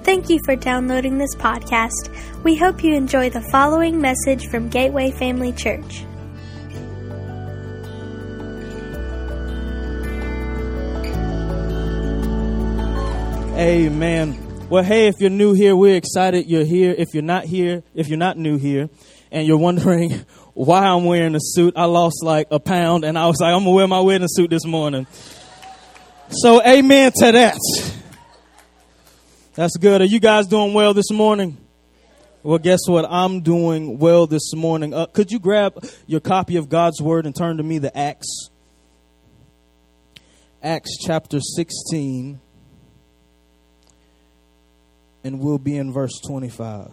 Thank you for downloading this podcast. We hope you enjoy the following message from Gateway Family Church. Amen. Well, hey, if you're new here, we're excited you're here. If you're not new here, and you're wondering why I'm wearing a suit, I lost like a pound, and I was like, I'm going to wear my wedding suit this morning. So, amen to that. That's good. Are you guys doing well this morning? Well, guess what? I'm doing well this morning. Could you grab your copy of God's Word and turn to me to Acts? Acts chapter 16. And we'll be in verse 25.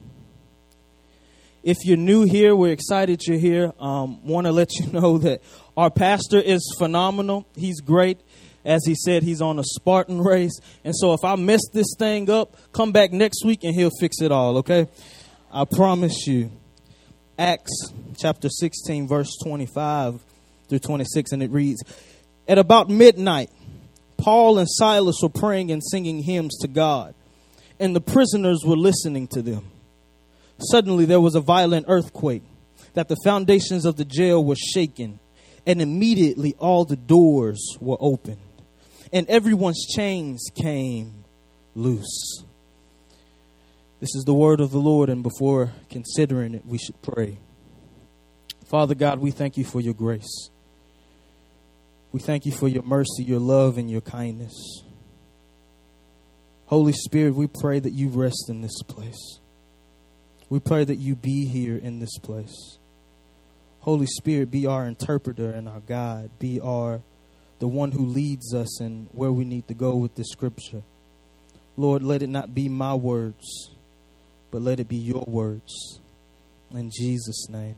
If you're new here, we're excited you're here. Want to let you know that our pastor is phenomenal. He's great. As he said, he's on a Spartan race. And so if I mess this thing up, come back next week and he'll fix it all, okay? I promise you. Acts chapter 16, verse 25 through 26, and it reads, At about midnight, Paul and Silas were praying and singing hymns to God, and the prisoners were listening to them. Suddenly there was a violent earthquake, that the foundations of the jail were shaken, and immediately all the doors were opened, and everyone's chains came loose. This is the word of the Lord, and before considering it, we should pray. Father God, we thank you for your grace. We thank you for your mercy, your love, and your kindness. Holy Spirit, we pray that you rest in this place. We pray that you be here in this place. Holy Spirit, be our interpreter and our guide. Be the one who leads us in where we need to go with this scripture. Lord, let it not be my words, but let it be your words. In Jesus' name,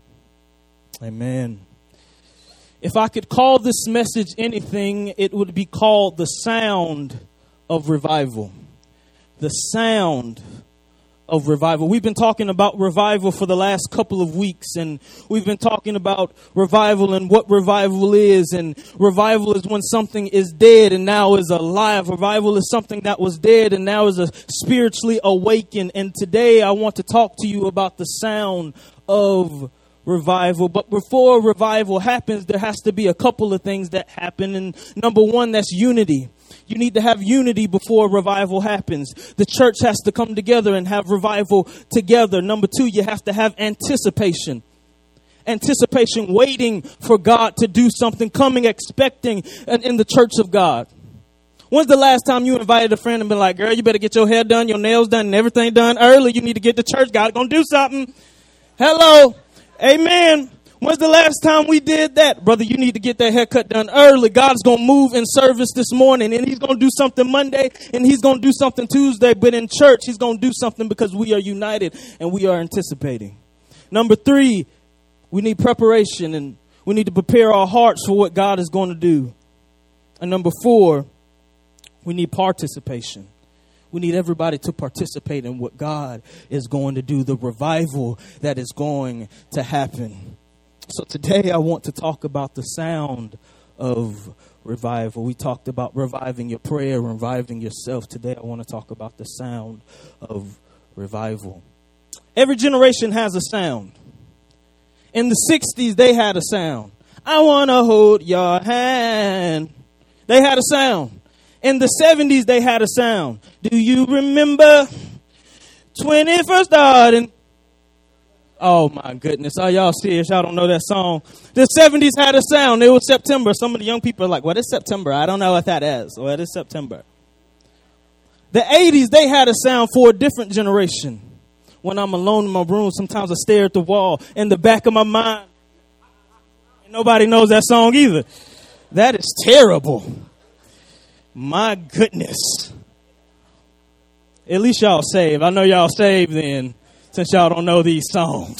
amen. If I could call this message anything, it would be called the sound of revival. The sound of revival. We've been talking about revival for the last couple of weeks, and we've been talking about revival and what revival is. And revival is when something is dead and now is alive. Revival is something that was dead and now is spiritually awakened. And today I want to talk to you about the sound of revival. But before revival happens, there has to be a couple of things that happen. And number one, that's unity. You need to have unity before revival happens. The church has to come together and have revival together. Number two, you have to have anticipation. Anticipation, waiting for God to do something, coming, expecting in the church of God. When's the last time you invited a friend and been like, girl, you better get your hair done, your nails done, and everything done early. You need to get to church. God's going to do something. Hello. Amen. When's the last time we did that? Brother, you need to get that haircut done early. God's going to move in service this morning, and he's going to do something Monday, and he's going to do something Tuesday. But in church, he's going to do something because we are united and we are anticipating. Number three, we need preparation, and we need to prepare our hearts for what God is going to do. And number four, we need participation. We need everybody to participate in what God is going to do, the revival that is going to happen. So today I want to talk about the sound of revival. We talked about reviving your prayer, reviving yourself. Today I want to talk about the sound of revival. Every generation has a sound. In the 60s, they had a sound. I want to hold your hand. They had a sound. In the 70s, they had a sound. Do you remember 21st Garden? Oh, my goodness. Are y'all serious? Y'all don't know that song? The 70s had a sound. It was September. Some of the young people are like, what is September? I don't know what that is. Well, it is September. The 80s, they had a sound for a different generation. When I'm alone in my room, sometimes I stare at the wall. In the back of my mind, nobody knows that song either. That is terrible. My goodness. At least y'all saved. I know y'all saved then, since y'all don't know these songs.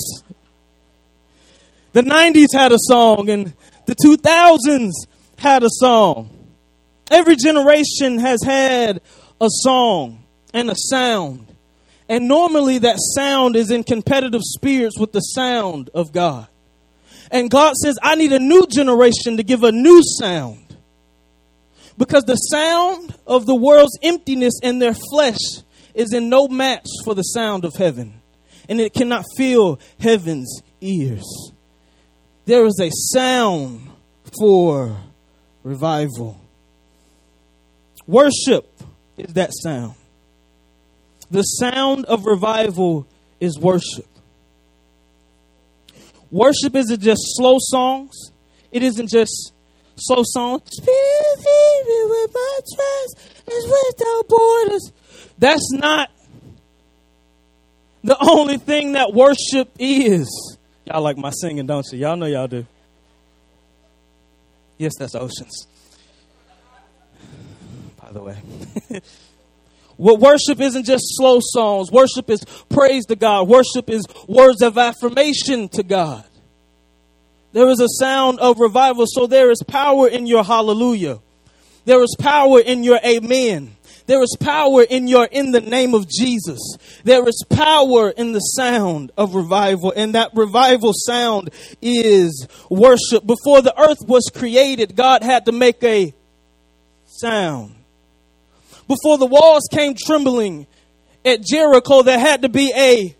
The 90s had a song, and the 2000s had a song. Every generation has had a song and a sound. And normally that sound is in competitive spirits with the sound of God. And God says, I need a new generation to give a new sound. Because the sound of the world's emptiness in their flesh is in no match for the sound of heaven, and it cannot fill heaven's ears. There is a sound for revival. Worship is that sound. The sound of revival is worship. Worship isn't just slow songs. It isn't just slow songs. Spirit, feed me with my trust is without borders. That's not the only thing that worship is. Y'all like my singing, don't you? Y'all know y'all do. Yes, that's Oceans. By the way. What worship isn't just slow songs. Worship is praise to God. Worship is words of affirmation to God. There is a sound of revival, so there is power in your hallelujah. There is power in your amen. There is power in your in the name of Jesus. There is power in the sound of revival, and that revival sound is worship. Before the earth was created, God had to make a sound. Before the walls came trembling at Jericho, there had to be a.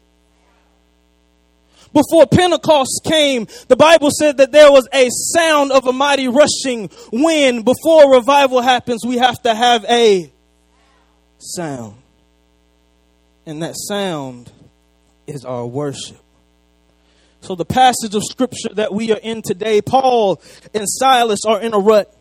Before Pentecost came, the Bible said that there was a sound of a mighty rushing wind. Before revival happens, we have to have a sound. And that sound is our worship. So the passage of scripture that we are in today, Paul and Silas are in a rut.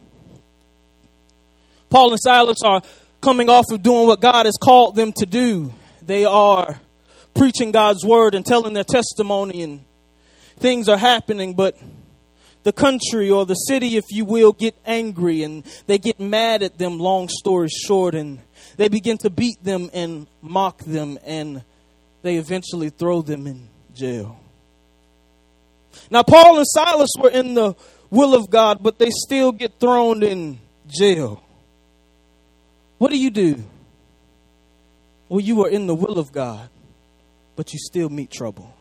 Paul and Silas are coming off of doing what God has called them to do. They are preaching God's word and telling their testimony, and things are happening, but the country or the city, if you will, get angry and they get mad at them, long story short, and they begin to beat them and mock them, and they eventually throw them in jail. Now, Paul and Silas were in the will of God, but they still get thrown in jail. What do? Well, you are in the will of God, but you still meet trouble.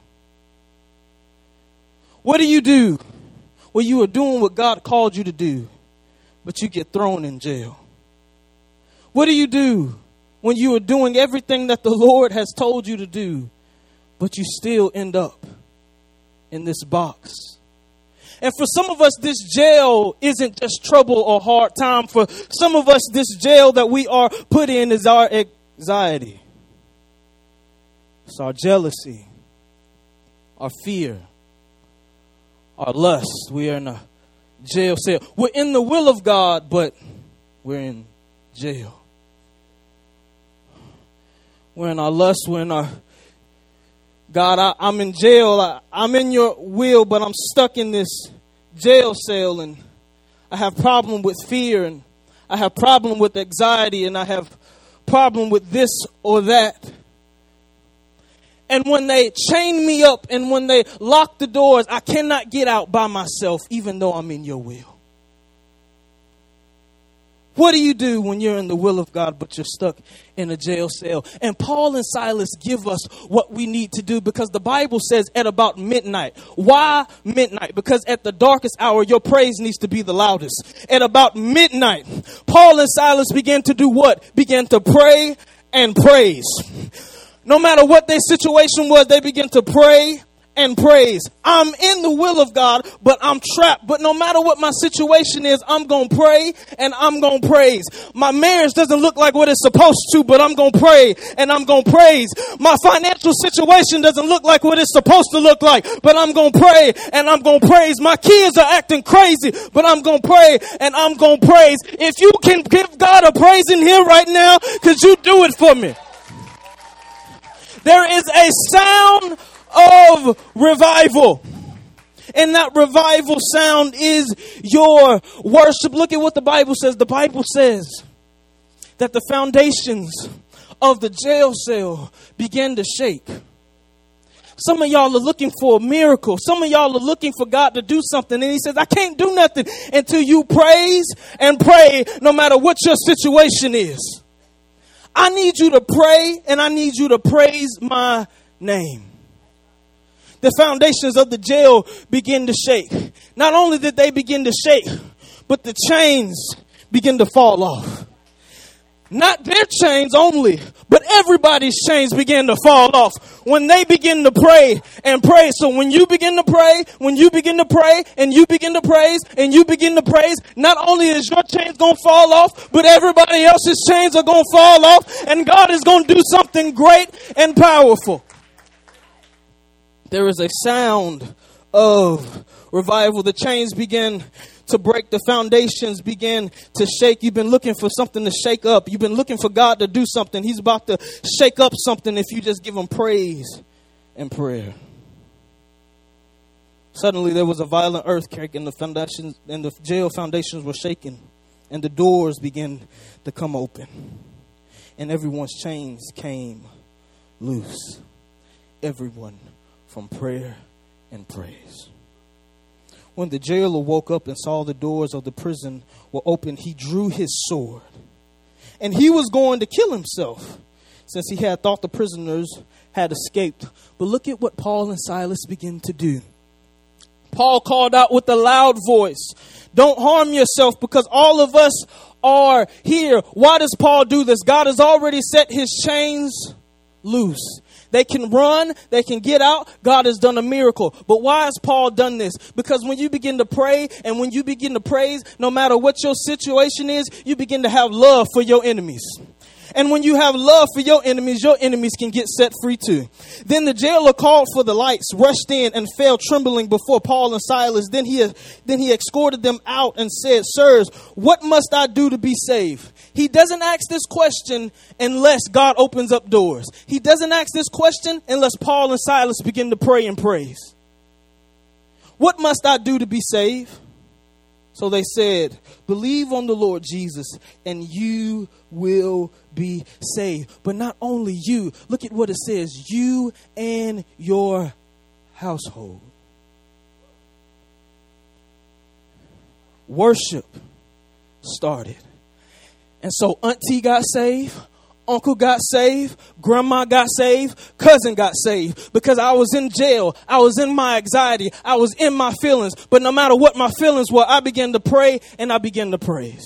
What do? Well, you are doing what God called you to do, but you get thrown in jail. What do you do when you are doing everything that the Lord has told you to do, but you still end up in this box? And for some of us, this jail isn't just trouble or hard time. For some of us, this jail that we are put in is our anxiety. It's our jealousy, our fear, our lust. We are in a jail cell. We're in the will of God, but we're in jail. We're in our lust. We're in our God, I'm in jail. I'm in your will, but I'm stuck in this jail cell, and I have problem with fear, and I have problem with anxiety, and I have problem with this or that. And when they chain me up and when they lock the doors, I cannot get out by myself, even though I'm in your will. What do you do when you're in the will of God, but you're stuck in a jail cell? And Paul and Silas give us what we need to do, because the Bible says at about midnight. Why midnight? Because at the darkest hour, your praise needs to be the loudest. At about midnight, Paul and Silas began to do what? Began to pray and praise. No matter what their situation was, they began to pray and praise. I'm in the will of God, but I'm trapped. But no matter what my situation is, I'm going to pray and I'm going to praise. My marriage doesn't look like what it's supposed to, but I'm going to pray and I'm going to praise. My financial situation doesn't look like what it's supposed to look like, but I'm going to pray and I'm going to praise. My kids are acting crazy, but I'm going to pray and I'm going to praise. If you can give God a praise in here right now, could you do it for me? There is a sound of revival. And that revival sound is your worship. Look at what the Bible says. The Bible says that the foundations of the jail cell began to shake. Some of y'all are looking for a miracle. Some of y'all are looking for God to do something. And he says, I can't do nothing until you praise and pray, no matter what your situation is. I need you to pray and I need you to praise my name. The foundations of the jail begin to shake. Not only did they begin to shake, but the chains begin to fall off. Not their chains only, but everybody's chains begin to fall off when they begin to pray and pray. So when you begin to pray, when you begin to pray and you begin to praise and you begin to praise, not only is your chains going to fall off, but everybody else's chains are going to fall off, and God is going to do something great and powerful. There is a sound of revival. The chains begin to break. The foundations begin to shake. You've been looking for something to shake up. You've been looking for God to do something. He's about to shake up something if you just give him praise and prayer. Suddenly there was a violent earthquake, and the foundations and the jail foundations were shaken, and the doors began to come open, and everyone's chains came loose. Everyone from prayer and praise. When the jailer woke up and saw the doors of the prison were open, he drew his sword. And he was going to kill himself, since he had thought the prisoners had escaped. But look at what Paul and Silas begin to do. Paul called out with a loud voice, "Don't harm yourself, because all of us are here." Why does Paul do this? God has already set his chains loose. They can run, they can get out. God has done a miracle. But why has Paul done this? Because when you begin to pray and when you begin to praise, no matter what your situation is, you begin to have love for your enemies. And when you have love for your enemies can get set free too. Then the jailer called for the lights, rushed in, and fell trembling before Paul and Silas. Then he escorted them out and said, "Sirs, what must I do to be saved?" He doesn't ask this question unless God opens up doors. He doesn't ask this question unless Paul and Silas begin to pray and praise. What must I do to be saved? So they said, "Believe on the Lord Jesus and you will be saved." But not only you, look at what it says, you and your household. Worship started. And so auntie got saved, uncle got saved, grandma got saved, cousin got saved. Because I was in jail, I was in my anxiety, I was in my feelings. But no matter what my feelings were, I began to pray and I began to praise.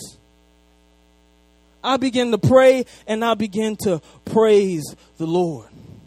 I began to pray and I began to praise the Lord.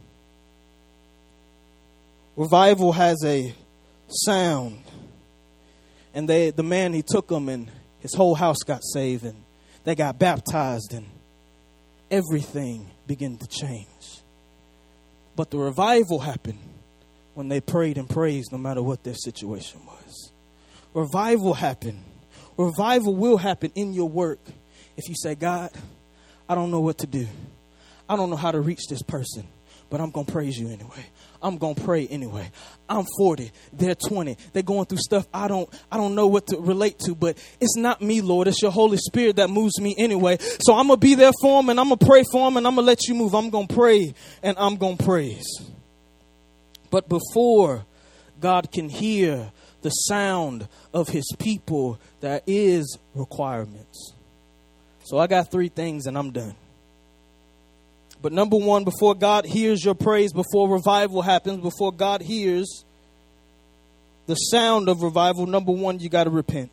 Revival has a sound. And the man, he took them and his whole house got saved and they got baptized and everything began to change. But the revival happened when they prayed and praised no matter what their situation was. Revival happened. Revival will happen in your work if you say, "God, I don't know what to do. I don't know how to reach this person, but I'm going to praise you anyway. I'm going to pray anyway. I'm 40. They're 20. They're going through stuff I don't know what to relate to, but it's not me, Lord. It's your Holy Spirit that moves me anyway. So I'm going to be there for them and I'm going to pray for them and I'm going to let you move. I'm going to pray and I'm going to praise." But before God can hear the sound of his people, there is requirements. So I got 3 things and I'm done. But number 1, before God hears your praise, before revival happens, before God hears the sound of revival, number 1, you got to repent.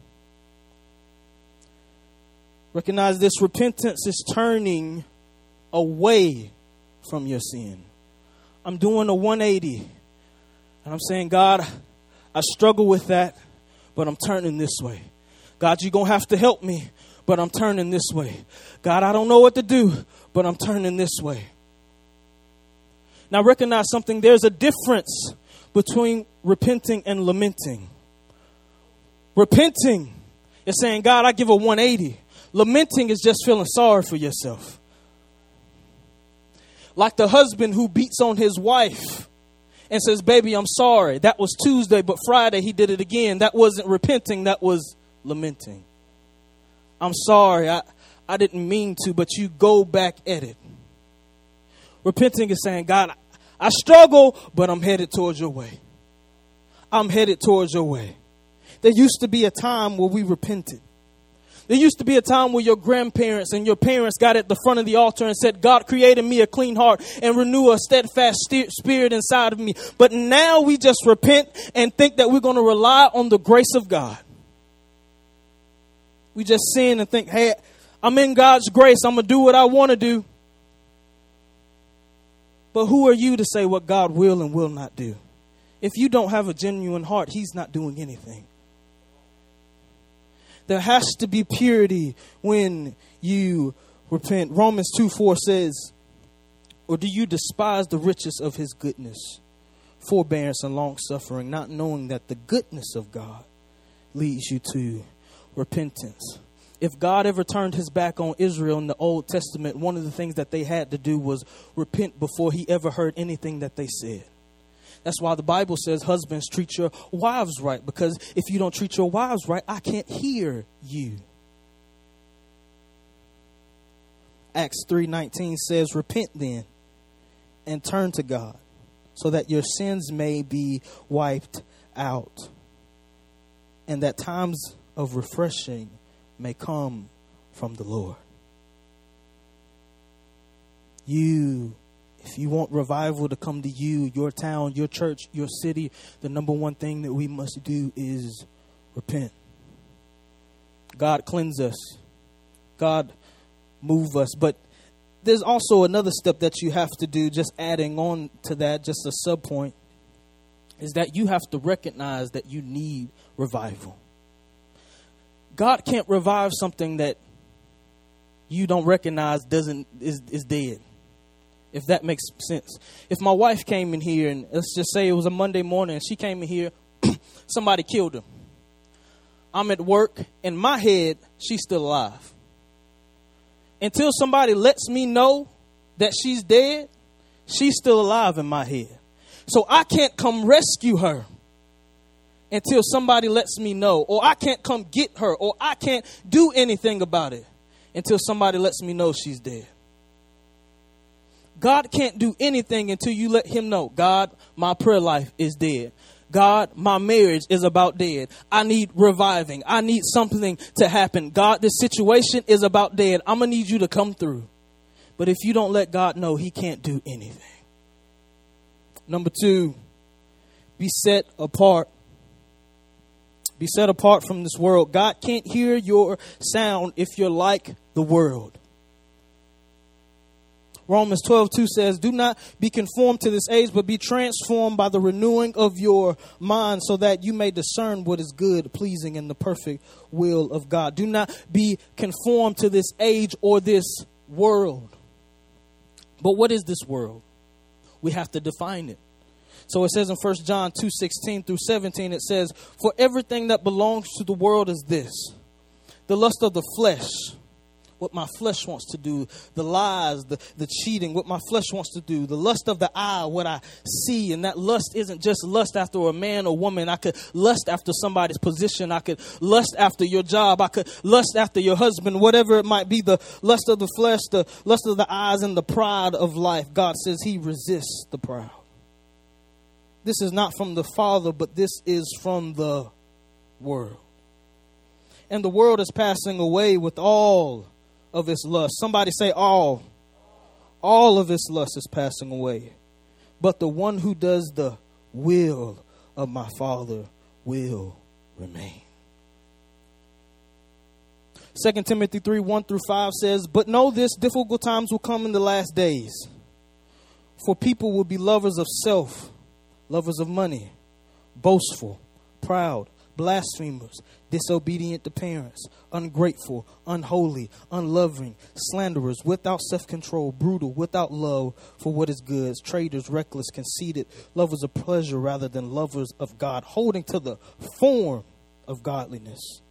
Recognize this: repentance is turning away from your sin. I'm doing a 180. And I'm saying, "God, I struggle with that, but I'm turning this way. God, you're going to have to help me, but I'm turning this way. God, I don't know what to do, but I'm turning this way." Now recognize something. There's a difference between repenting and lamenting. Repenting is saying, "God, I give a 180. Lamenting is just feeling sorry for yourself. Like the husband who beats on his wife and says, "Baby, I'm sorry. That was Tuesday, but Friday he did it again." That wasn't repenting. That was lamenting. "I'm sorry. I didn't mean to," but you go back at it. Repenting is saying, "God, I struggle, but I'm headed towards your way. I'm headed towards your way." There used to be a time where we repented. There used to be a time where your grandparents and your parents got at the front of the altar and said, "God, create in me a clean heart and renew a steadfast spirit inside of me." But now we just repent and think that we're going to rely on the grace of God. We just sin and think, "Hey, I'm in God's grace. I'm going to do what I want to do. But who are you to say what God will and will not do? If you don't have a genuine heart, he's not doing anything. There has to be purity when you repent. Romans 2:4 says, or do you despise the riches of his goodness, forbearance and long suffering, not knowing that the goodness of God leads you to repentance? If God ever turned his back on Israel in the Old Testament, one of the things that they had to do was repent before he ever heard anything that they said. That's why the Bible says, husbands, treat your wives right. Because if you don't treat your wives right, I can't hear you. Acts 3:19 says, repent then and turn to God so that your sins may be wiped out and that times of refreshing may come from the Lord. If you want revival to come to you, your town, your church, your city, the number one thing that we must do is repent. God cleanse us. God move us. But there's also another step that you have to do, just adding on to that, just a sub point, is that you have to recognize that you need revival. God can't revive something that you don't recognize is dead. If that makes sense. If my wife came in here and let's just say it was a Monday morning and she came in here, somebody killed her. I'm at work, in my head, she's still alive. Until somebody lets me know that she's dead, she's still alive in my head. So I can't come rescue her until somebody lets me know, or I can't come get her, or I can't do anything about it until somebody lets me know she's dead. God can't do anything until you let him know, God, my prayer life is dead. God, my marriage is about dead. I need reviving. I need something to happen. God, this situation is about dead. I'm going to need you to come through. But if you don't let God know, he can't do anything. Number 2, be set apart. Be set apart from this world. God can't hear your sound if you're like the world. Romans 12:2 says, do not be conformed to this age, but be transformed by the renewing of your mind so that you may discern what is good, pleasing, and the perfect will of God. Do not be conformed to this age or this world. But what is this world? We have to define it. So it says in 1 John 2:16 through 17, it says, for everything that belongs to the world is this, the lust of the flesh, what my flesh wants to do, the lies, the cheating, what my flesh wants to do, the lust of the eye, what I see. And that lust isn't just lust after a man or woman. I could lust after somebody's position. I could lust after your job. I could lust after your husband, whatever it might be. The lust of the flesh, the lust of the eyes, and the pride of life. God says he resists the proud. This is not from the Father, but this is from the world. And the world is passing away with all of its lust. Somebody say all. All of its lust is passing away. But the one who does the will of my Father will remain. 2 Timothy 3:1 through 5 says, but know this, difficult times will come in the last days. For people will be lovers of self, lovers of money, boastful, proud, blasphemers, disobedient to parents, ungrateful, unholy, unloving, slanderers, without self-control, brutal, without love for what is good, traitors, reckless, conceited, lovers of pleasure rather than lovers of God, holding to the form of godliness,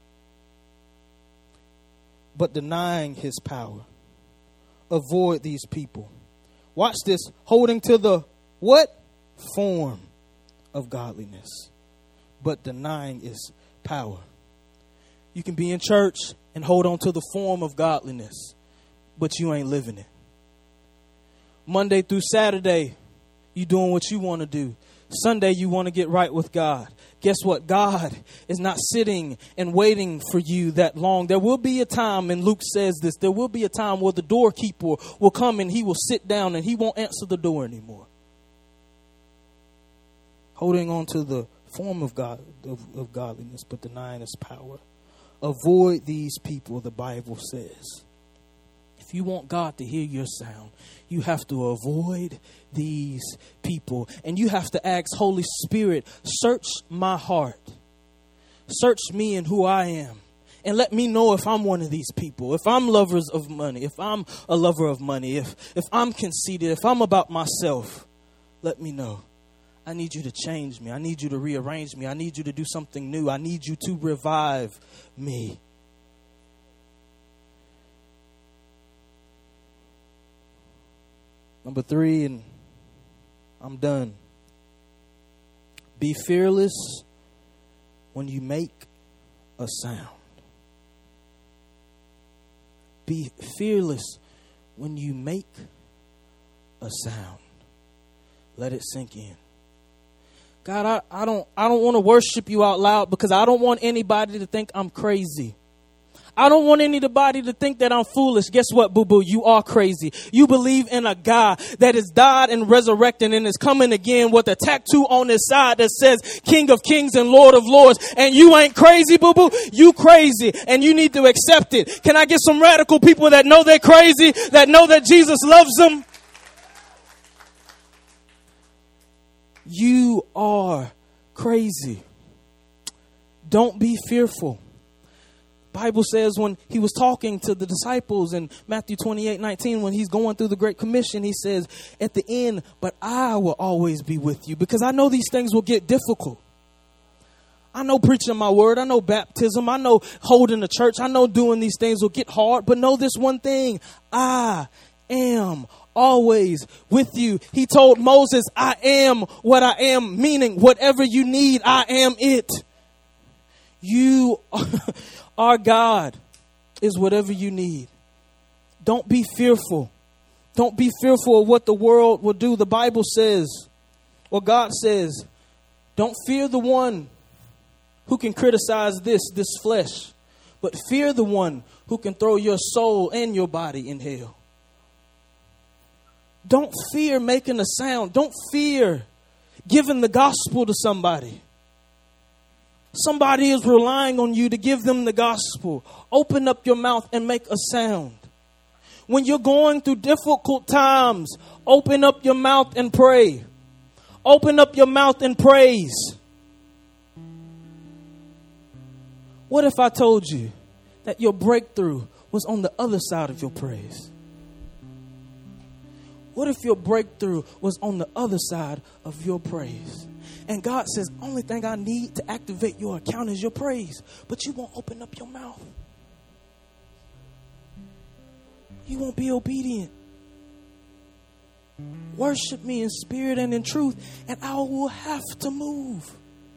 but denying his power. Avoid these people. Watch this. Holding to the what? Form of godliness, but denying its power. You can be in church and hold on to the form of godliness, but you ain't living it. Monday through Saturday, you doing what you want to do. Sunday, you want to get right with God. Guess what? God is not sitting and waiting for you that long. There will be a time, and Luke says this, there will be a time where the doorkeeper will come and he will sit down and he won't answer the door anymore. Holding on to the form of God, of godliness, but denying its power. Avoid these people, the Bible says. if you want God to hear your sound, you have to avoid these people. And you have to ask, Holy Spirit, search my heart. Search me and who I am. And let me know if I'm one of these people. If I'm lovers of money. If I'm a lover of money. If I'm conceited. If I'm about myself. Let me know. I need you to change me. I need you to rearrange me. I need you to do something new. I need you to revive me. Number 3, and I'm done. Be fearless when you make a sound. Be fearless when you make a sound. Let it sink in. God, I don't want to worship you out loud because I don't want anybody to think I'm crazy. I don't want anybody to think that I'm foolish. Guess what, boo-boo? You are crazy. You believe in a God that has died and resurrected and is coming again with a tattoo on his side that says King of Kings and Lord of Lords. And you ain't crazy, boo-boo. You crazy and you need to accept it. Can I get some radical people that know they're crazy, that know that Jesus loves them? You are crazy. Don't be fearful. Bible says when he was talking to the disciples in Matthew 28:19, when he's going through the Great Commission, he says at the end, but I will always be with you, because I know these things will get difficult. I know preaching my word. I know baptism. I know holding the church. I know doing these things will get hard, but know this one thing. I am always with you. He told Moses, I am what I am, meaning whatever you need, I am it. You our God is whatever you need. Don't be fearful. Don't be fearful of what the world will do. The Bible says, or God says, don't fear the one who can criticize this flesh, but fear the one who can throw your soul and your body in hell. Don't fear making a sound. Don't fear giving the gospel to somebody. Somebody is relying on you to give them the gospel. Open up your mouth and make a sound. When you're going through difficult times, open up your mouth and pray. Open up your mouth and praise. What if I told you that your breakthrough was on the other side of your praise? What if your breakthrough was on the other side of your praise? And God says, only thing I need to activate your account is your praise. But you won't open up your mouth. You won't be obedient. Worship me in spirit and in truth, and I will have to move.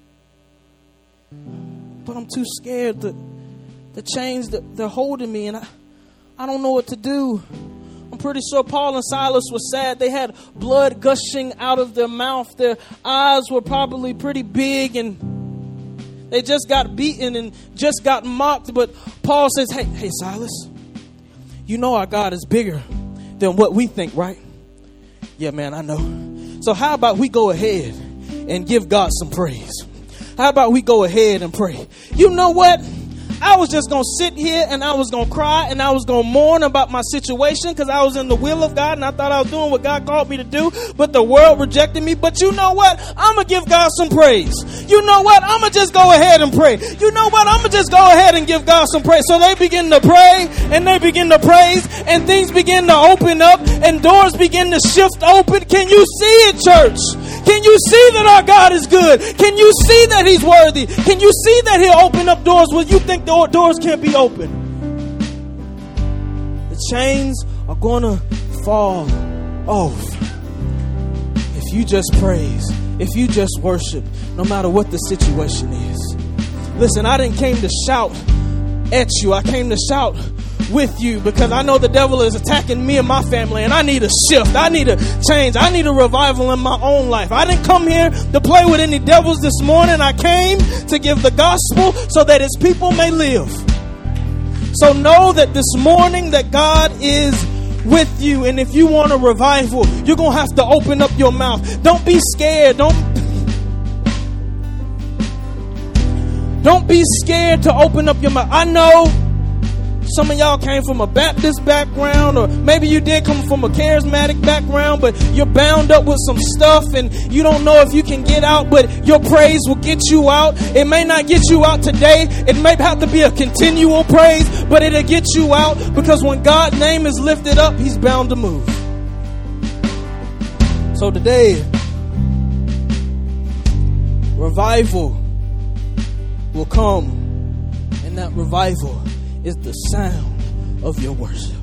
But I'm too scared. The chains that they're holding me, and I don't know what to do. I'm pretty sure Paul and Silas were sad. They had blood gushing out of their mouth. Their eyes were probably pretty big, and they just got beaten and just got mocked. But Paul says, hey, Silas, you know our God is bigger than what we think, right? Yeah, man, I know. So how about we go ahead and give God some praise? How about we go ahead and pray? You know what? I was just going to sit here and I was going to cry and I was going to mourn about my situation because I was in the will of God and I thought I was doing what God called me to do, but the world rejected me. But you know what? I'm going to give God some praise. You know what? I'm going to just go ahead and pray. You know what? I'm going to just go ahead and give God some praise. So they begin to pray and they begin to praise and things begin to open up and doors begin to shift open. Can you see it, church? Can you see that our God is good? Can you see that he's worthy? Can you see that he'll open up doors where you think the doors can't be opened? The chains are going to fall off if you just praise, if you just worship, no matter what the situation is. Listen, I didn't came to shout at you. I came to shout with you because I know the devil is attacking me and my family, and I need a shift. I need a change. I need a revival in my own life. I didn't come here to play with any devils this morning. I came to give the gospel so that his people may live. So know that this morning that God is with you, and if you want a revival, you're going to have to open up your mouth. Don't be scared. Don't be scared to open up your mouth. I know Some of y'all came from a Baptist background, or maybe you did come from a charismatic background, but you're bound up with some stuff and you don't know if you can get out, but your praise will get you out. It may not get you out today. It may have to be a continual praise, but it'll get you out, because when God's name is lifted up, He's bound to move. So today, revival will come, and that revival is the sound of your worship.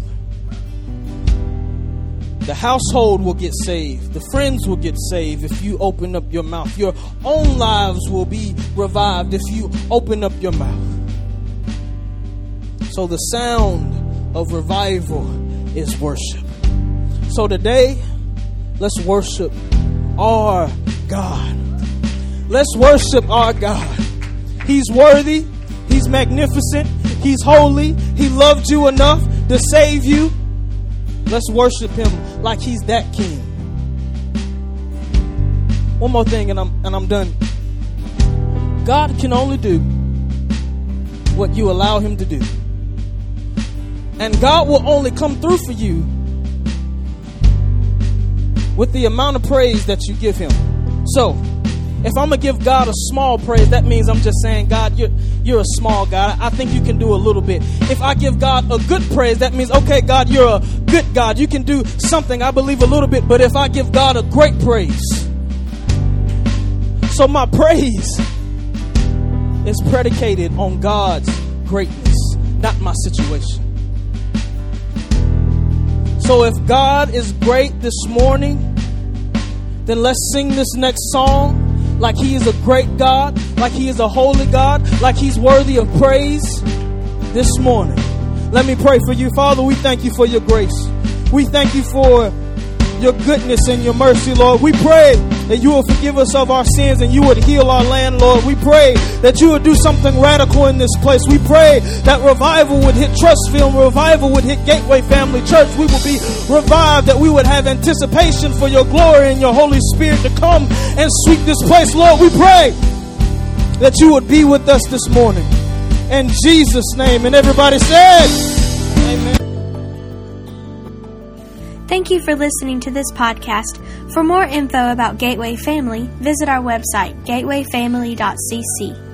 The household will get saved. The friends will get saved if you open up your mouth. Your own lives will be revived if you open up your mouth. So the sound of revival is worship. So today, let's worship our God. Let's worship our God. He's worthy. He's magnificent. He's holy. He loved you enough to save you. Let's worship Him like He's that King. One more thing and I'm done. God can only do what you allow Him to do. And God will only come through for you with the amount of praise that you give Him. So, if I'm going to give God a small praise, that means I'm just saying, God, you're a small God. I think you can do a little bit. If I give God a good praise, that means, okay, God, you're a good God. You can do something, I believe, a little bit. But if I give God a great praise, so my praise is predicated on God's greatness, not my situation. So if God is great this morning, then let's sing this next song like He is a great God, like He is a holy God, like He's worthy of praise this morning. Let me pray for you. Father, we thank You for Your grace. We thank You for Your goodness and Your mercy, Lord. We pray that You will forgive us of our sins and You would heal our land, Lord. We pray that You would do something radical in this place. We pray that revival would hit Trustfield, revival would hit Gateway Family Church. We will be revived, that we would have anticipation for Your glory and Your Holy Spirit to come and sweep this place, Lord. We pray that You would be with us this morning. In Jesus' name. And everybody said, amen. Thank you for listening to this podcast. For more info about Gateway Family, visit our website, gatewayfamily.cc.